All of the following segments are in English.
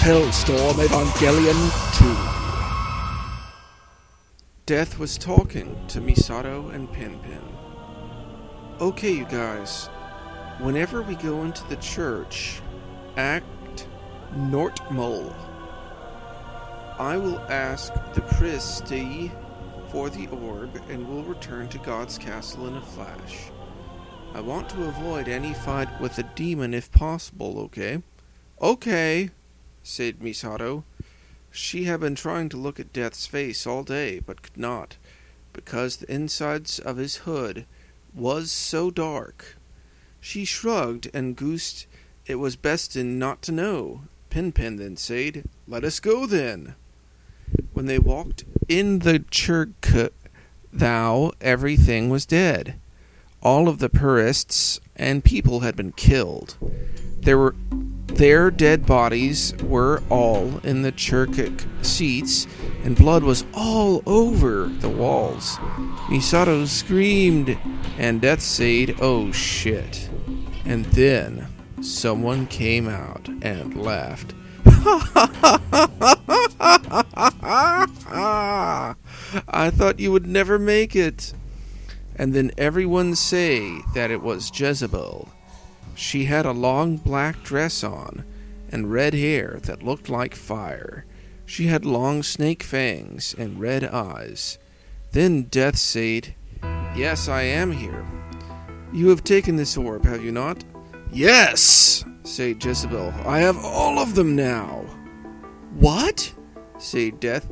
Hellstorm Evangelion 2. Death was talking to Misato and Pinpin. Okay, you guys. Whenever we go into the church, act normal. I will ask the priest for the orb and will return to God's castle in a flash. I want to avoid any fight with the demon if possible, okay? Okay, said Misato. She had been trying to look at Death's face all day, but could not, because the insides of his hood was so dark. She shrugged and goosed it was best not to know. Pinpin then said, "Let us go then." When they walked in the church, everything was dead. All of the priests and people had been killed. Their dead bodies were all in the church seats, and blood was all over the walls. Misato screamed, and Death said, "Oh shit." And then someone came out and laughed. I thought you would never make it. And then everyone say that it was Jezebel. She had a long black dress on and red hair that looked like fire. She had long snake fangs and red eyes. Then Death said, "Yes, I am here. You have taken this orb, have you not?" "Yes," said Jezebel. "I have all of them now." "What?" said Death.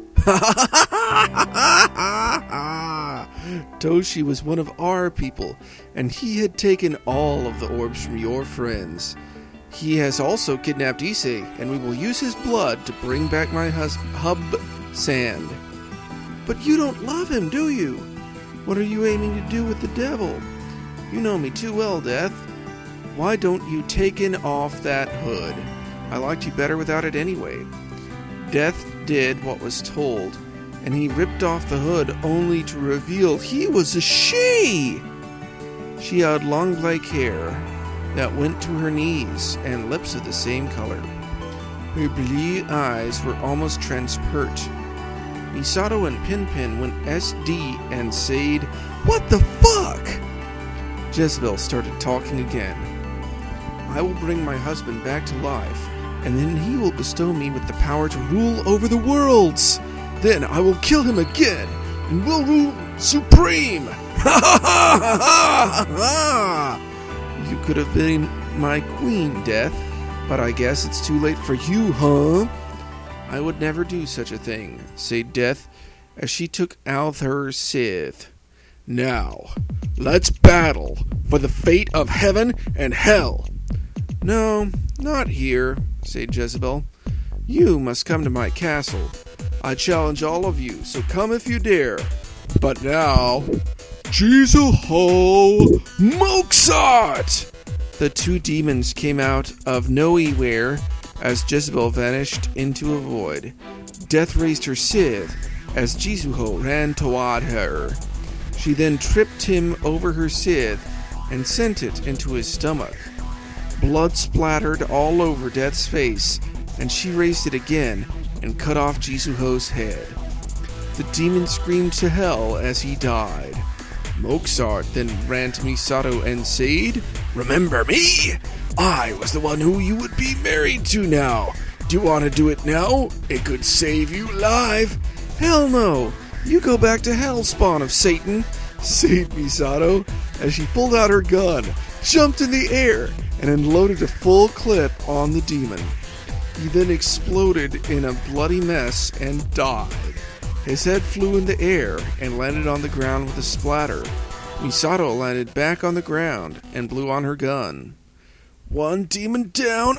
Toshi was one of our people, and he had taken all of the orbs from your friends. He has also kidnapped Issei, and we will use his blood to bring back my hub sand. But you don't love him, do you? What are you aiming to do with the devil? You know me too well, Death. Why don't you take off that hood? I liked you better without it anyway. Death did what was told, and he ripped off the hood only to reveal he was a she! She had long black hair that went to her knees and lips of the same color. Her blue eyes were almost transparent. Misato and Pinpin went SD and said, "What the fuck?" Jezebel started talking again. "I will bring my husband back to life, and then he will bestow me with the power to rule over the worlds. Then I will kill him again, and will rule supreme. Ha ha ha ha ha! You could have been my queen, Death, but I guess it's too late for you, huh?" "I would never do such a thing," said Death, as she took out her scythe. "Now, let's battle for the fate of heaven and hell." "No, not here," said Jezebel. "You must come to my castle. I challenge all of you, so come if you dare. But now, Jizuho Moksat!" The two demons came out of nowhere as Jezebel vanished into a void. Death raised her scythe as Jizuho ran toward her. She then tripped him over her scythe and sent it into his stomach. Blood splattered all over Death's face, and she raised it again and cut off Jizuho's head. The demon screamed to hell as he died. Moksart then ran to Misato and said, "Remember me? I was the one who you would be married to now. Do you want to do it now? It could save you life." "Hell no! You go back to hell, spawn of Satan," said Misato as she pulled out her gun, jumped in the air, and unloaded a full clip on the demon. He then exploded in a bloody mess and died. His head flew in the air and landed on the ground with a splatter. Misato landed back on the ground and blew on her gun. "One demon down,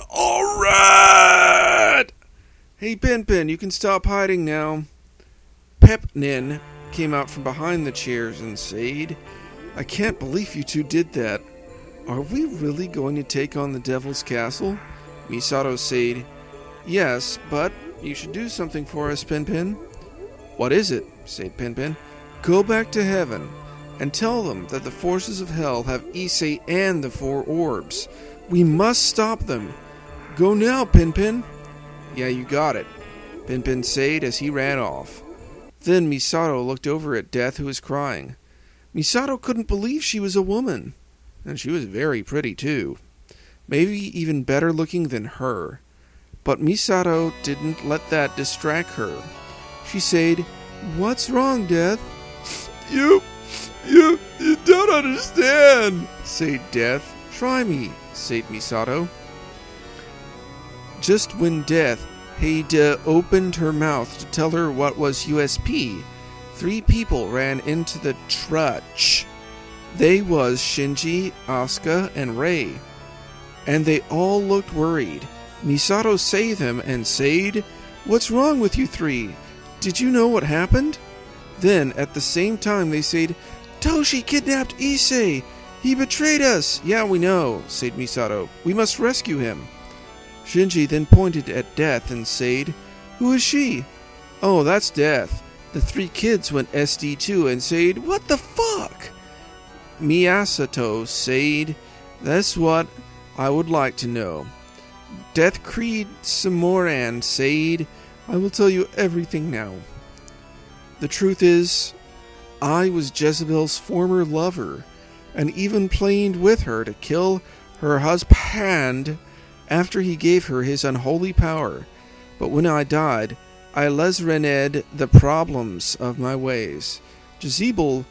alright!" "Hey, Pinpin, you can stop hiding now." Pepnin came out from behind the chairs and said, "I can't believe you two did that. Are we really going to take on the Devil's Castle?" Misato said, "Yes, but you should do something for us, Pinpin." "What is it?" said Pinpin. "Go back to heaven and tell them that the forces of hell have Issei and the 4 orbs. We must stop them. Go now, Pinpin." Yeah, you got it, Pinpin said as he ran off. Then Misato looked over at Death, who was crying. Misato couldn't believe she was a woman. And she was very pretty, too. Maybe even better looking than her. But Misato didn't let that distract her. She said, "What's wrong, Death?" You don't understand, said Death. Try me, said Misato. Just when Death had opened her mouth to tell her what was USP, 3 people ran into the church. They was Shinji, Asuka, and Rei. And they all looked worried. Misato saved them and said, "What's wrong with you 3? Did you know what happened?" Then, at the same time, they said, "Toshi kidnapped Issei. He betrayed us." "Yeah, we know," said Misato. "We must rescue him." Shinji then pointed at Death and said, "Who is she?" "Oh, that's Death." The 3 kids went SD too and said, "What the fuck?" Miyasato said, "That's what I would like to know." Death Creed some more and said, "I will tell you everything now. The truth is, I was Jezebel's former lover, and even planned with her to kill her husband after he gave her his unholy power. But when I died, I lesrened the problems of my ways. Jezebel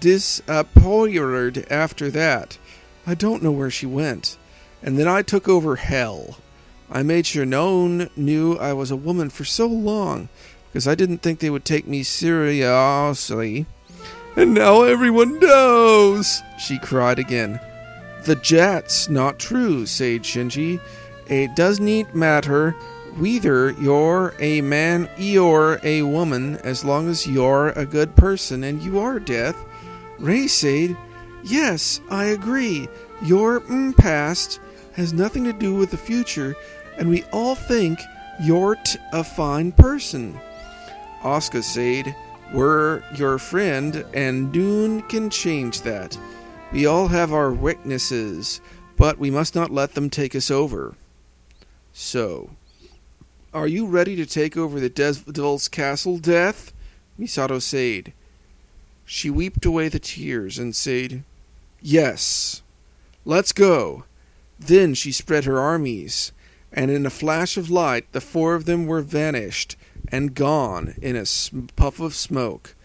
disappeared after that. I don't know where she went. And then I took over hell. I made sure no one knew I was a woman for so long, because I didn't think they would take me seriously. And now everyone knows," she cried again. "That's not true," said Shinji. "It doesn't matter whether you're a man or a woman, as long as you're a good person, and you are, Death." Rei said, "Yes, I agree. Your past has nothing to do with the future, and we all think you're a fine person." Asuka said, "We're your friend, and Dune can change that. We all have our weaknesses, but we must not let them take us over." "So, are you ready to take over the Devil's Castle, Death?" Misato said. She wiped away the tears and said, "Yes, let's go." Then she spread her armies, and in a flash of light the 4 of them were vanished and gone in a puff of smoke.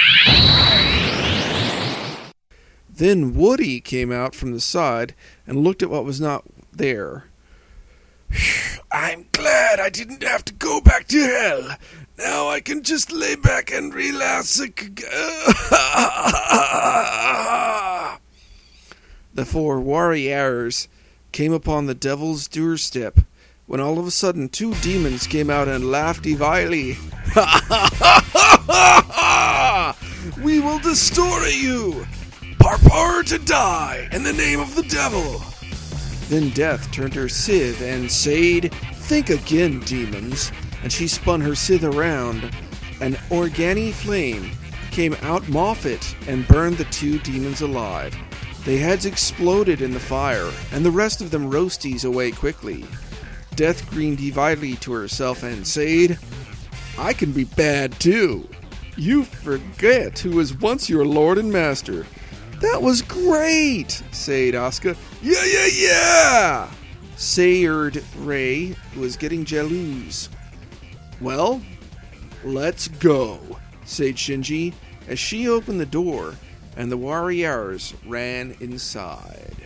Then Woody came out from the side and looked at what was not there. "I'm glad I didn't have to go back to hell. Now I can just lay back and relax." The 4 warriors came upon the devil's doorstep, when all of a sudden 2 demons came out and laughed evilly. "We will destroy you! Prepare to die in the name of the devil!" Then Death turned her scythe and said, "Think again, demons." And she spun her scythe around. An organic flame came out Moffat and burned the 2 demons alive. Their heads exploded in the fire, and the rest of them roasties away quickly. Death grinned evilly to herself and said, "I can be bad too. You forget who was once your lord and master." "That was great," said Asuka. Yeah, said Rei, who was getting jealous. "Well, let's go," said Shinji, as she opened the door, and the warriors ran inside.